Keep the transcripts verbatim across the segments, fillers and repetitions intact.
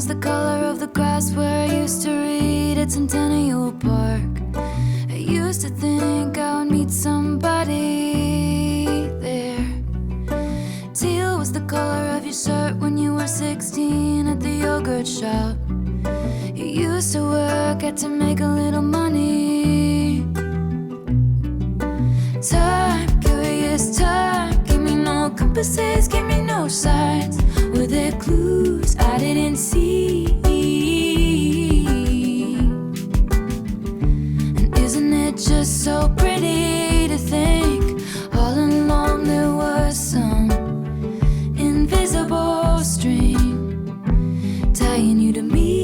was the color of the grass where I used to read at Centennial Park. I used to think I would meet somebody there. Teal was the color of your shirt when you were sixteen at the yogurt shop. You used to work at to make a little money. Time, curious time, give me no compasses, give me no signs. Were there clues I didn't see? And isn't it just so pretty to think all along there was some invisible string tying you to me?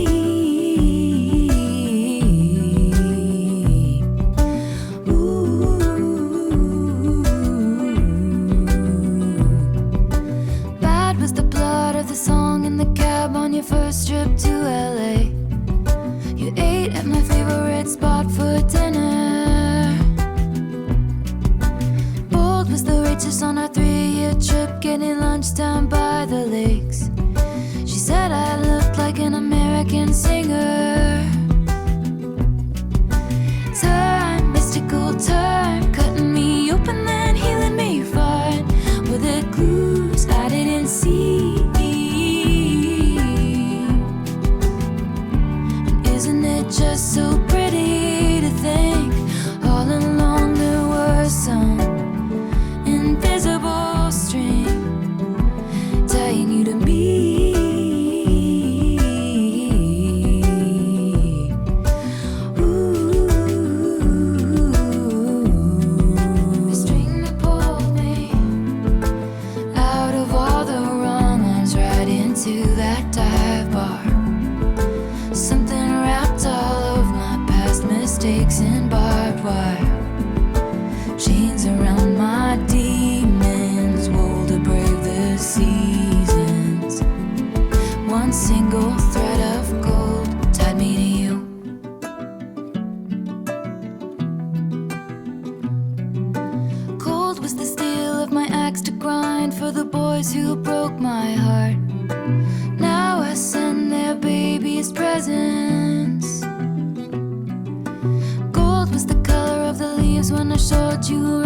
Your first trip to L A, you ate at my favorite spot for dinner. Bold was the waitress on our three-year trip, getting lunch down by the lakes. She said I looked like an American singer. Time, mystical time, cutting me open then healing me fine. Were there clues I didn't see? Just so pretty to think all along there was some invisible string tying you to me. Ooh, the string that pulled me out of all the wrong ones right into that dive bar. Something wrapped all of my past mistakes in barbed wire. Chains around my demons, wool to brave the seasons. One single thread of gold tied me to you. Cold was the steel of my axe to grind for the boys who broke my heart. Now I send their babies presents. Gold was the color of the leaves when I showed you